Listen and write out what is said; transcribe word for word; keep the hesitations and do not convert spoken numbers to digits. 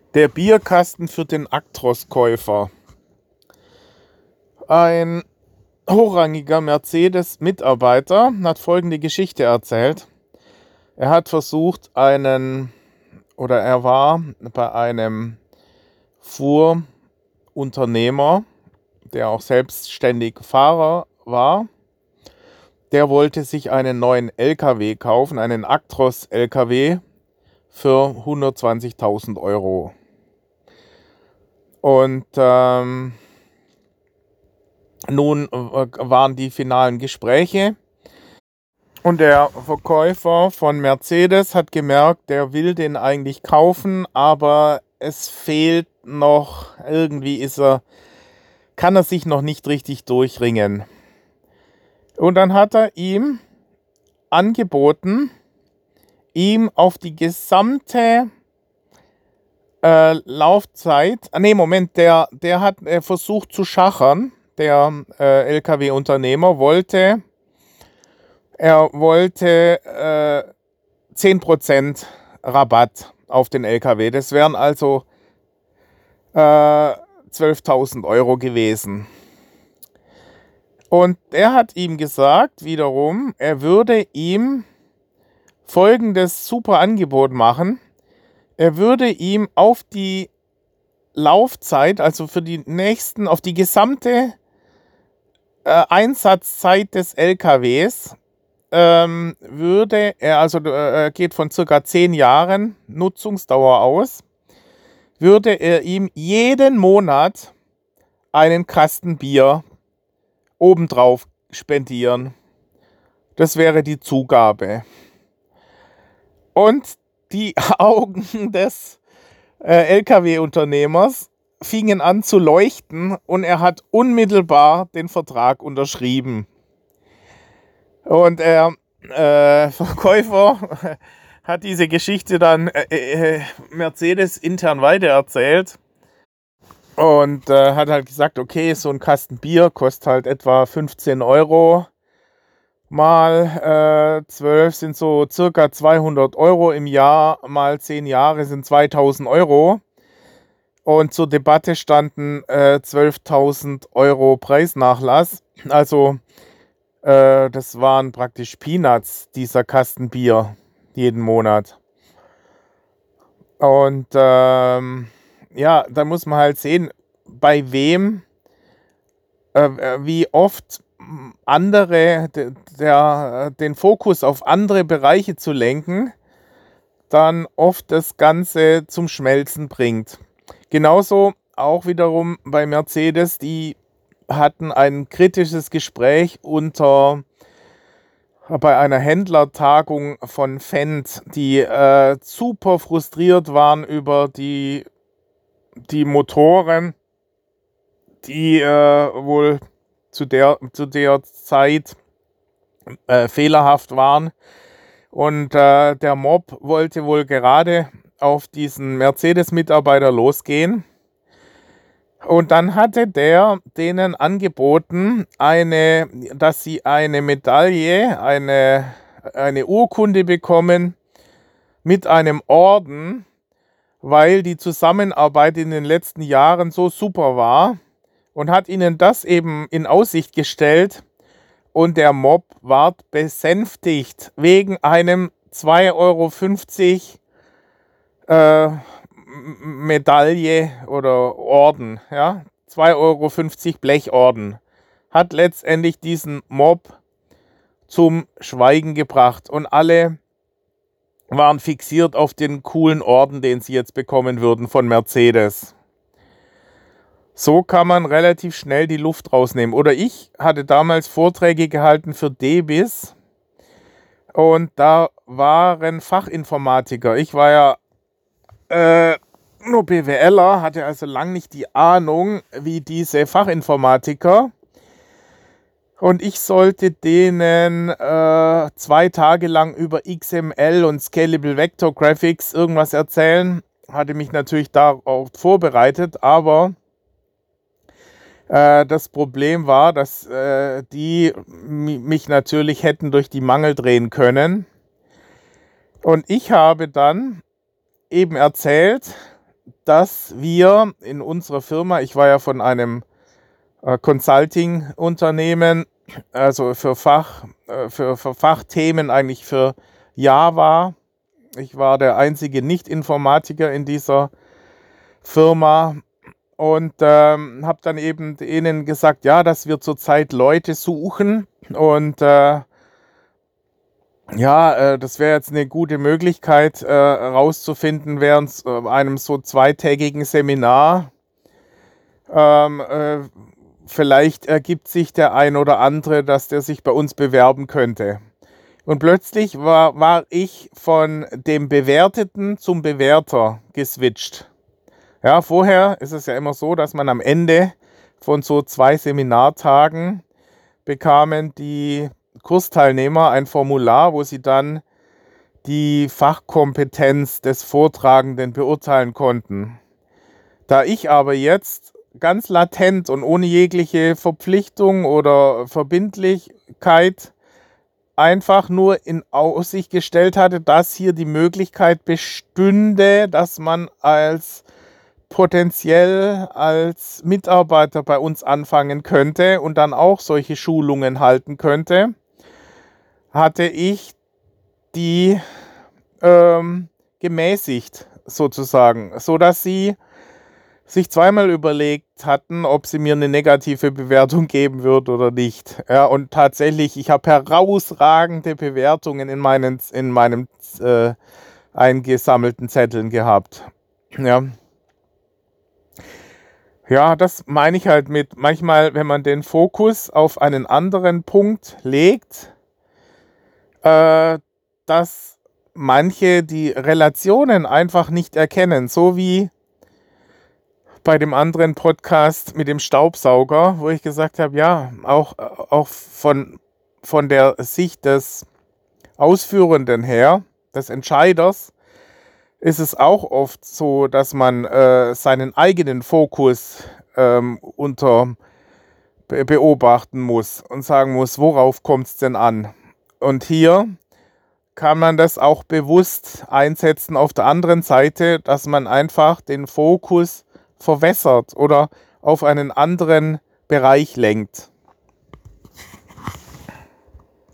Der Bierkasten für den Actros-Käufer. Ein hochrangiger Mercedes-Mitarbeiter hat folgende Geschichte erzählt. Er hat versucht, einen, oder er war bei einem Fuhrunternehmer, der auch selbstständig Fahrer war. Der wollte sich einen neuen L K W kaufen, einen Actros-L K W für hundertzwanzigtausend Euro. Und ähm, nun äh, waren die finalen Gespräche und der Verkäufer von Mercedes hat gemerkt, der will den eigentlich kaufen, aber es fehlt noch, irgendwie ist er, kann er sich noch nicht richtig durchringen. Und dann hat er ihm angeboten, ihm auf die gesamte äh, Laufzeit, ah nee, Moment, der, der hat äh, versucht zu schachern, der äh, L K W-Unternehmer wollte, er wollte äh, zehn Prozent Rabatt auf den L K W. Das wären also äh, zwölftausend Euro gewesen. Und er hat ihm gesagt, wiederum, er würde ihm folgendes super Angebot machen. Er würde ihm auf die Laufzeit, also für die nächsten, auf die gesamte äh, Einsatzzeit des L K Ws, ähm, würde er, also äh, geht von circa zehn Jahren Nutzungsdauer aus, würde er ihm jeden Monat einen Kasten Bier obendrauf spendieren. Das wäre die Zugabe. Und die Augen des äh, L K W-Unternehmers fingen an zu leuchten und er hat unmittelbar den Vertrag unterschrieben. Und der äh, Verkäufer hat diese Geschichte dann äh, äh, Mercedes intern weitererzählt und äh, hat halt gesagt, okay, so ein Kasten Bier kostet halt etwa fünfzehn Euro. Mal äh, zwölf sind so circa zweihundert Euro im Jahr, mal zehn Jahre sind zweitausend Euro. Und zur Debatte standen äh, zwölftausend Euro Preisnachlass. Also äh, das waren praktisch Peanuts, dieser Kasten Bier jeden Monat. Und ähm, ja, da muss man halt sehen, bei wem, äh, wie oft andere, der, den Fokus auf andere Bereiche zu lenken, dann oft das Ganze zum Schmelzen bringt. Genauso auch wiederum bei Mercedes, die hatten ein kritisches Gespräch unter bei einer Händlertagung von Fendt, die äh, super frustriert waren über die, die Motoren, die äh, wohl zu der, zu der Zeit äh, fehlerhaft waren. Und äh, der Mob wollte wohl gerade auf diesen Mercedes-Mitarbeiter losgehen. Und dann hatte der denen angeboten, eine, dass sie eine Medaille, eine, eine Urkunde bekommen mit einem Orden, weil die Zusammenarbeit in den letzten Jahren so super war, und hat ihnen das eben in Aussicht gestellt. Und der Mob ward besänftigt wegen einem zwei Euro fünfzig äh, Medaille oder Orden, ja, zwei Euro fünfzig Blechorden, hat letztendlich diesen Mob zum Schweigen gebracht und alle waren fixiert auf den coolen Orden, den sie jetzt bekommen würden von Mercedes. So kann man relativ schnell die Luft rausnehmen. Oder ich hatte damals Vorträge gehalten für D B I S und da waren Fachinformatiker. Ich war ja äh, nur BWLer, hatte also lang nicht die Ahnung, wie diese Fachinformatiker. Und ich sollte denen äh, zwei Tage lang über X M L und Scalable Vector Graphics irgendwas erzählen. Hatte mich natürlich darauf vorbereitet, aber äh, das Problem war, dass äh, die mich natürlich hätten durch die Mangel drehen können. Und ich habe dann eben erzählt, dass wir in unserer Firma, ich war ja von einem äh, Consulting-Unternehmen, also für Fach, äh, für, für Fachthemen eigentlich für Java. Ich war der einzige Nicht-Informatiker in dieser Firma und ähm, habe dann eben denen gesagt, ja, dass wir zurzeit Leute suchen und äh, ja, äh, das wäre jetzt eine gute Möglichkeit, äh, rauszufinden während äh, einem so zweitägigen Seminar. Ähm, äh, vielleicht ergibt sich der ein oder andere, dass der sich bei uns bewerben könnte. Und plötzlich war, war ich von dem Bewerteten zum Bewerter geswitcht. Ja, vorher ist es ja immer so, dass man am Ende von so zwei Seminartagen bekamen die Kursteilnehmer ein Formular, wo sie dann die Fachkompetenz des Vortragenden beurteilen konnten. Da ich aber jetzt ganz latent und ohne jegliche Verpflichtung oder Verbindlichkeit einfach nur in Aussicht gestellt hatte, dass hier die Möglichkeit bestünde, dass man als potenziell als Mitarbeiter bei uns anfangen könnte und dann auch solche Schulungen halten könnte, hatte ich die ähm, gemäßigt sozusagen, sodass sie sich zweimal überlegt hatten, ob sie mir eine negative Bewertung geben wird oder nicht. Ja, und tatsächlich, ich habe herausragende Bewertungen in, meinen, in meinem äh, eingesammelten Zetteln gehabt. Ja. Ja, das meine ich halt mit, manchmal, wenn man den Fokus auf einen anderen Punkt legt, äh, dass manche die Relationen einfach nicht erkennen, so wie bei dem anderen Podcast mit dem Staubsauger, wo ich gesagt habe, ja, auch, auch von, von der Sicht des Ausführenden her, des Entscheiders, ist es auch oft so, dass man äh, seinen eigenen Fokus ähm, unter be beobachten muss und sagen muss, worauf kommt es denn an? Und hier kann man das auch bewusst einsetzen auf der anderen Seite, dass man einfach den Fokus verwässert oder auf einen anderen Bereich lenkt.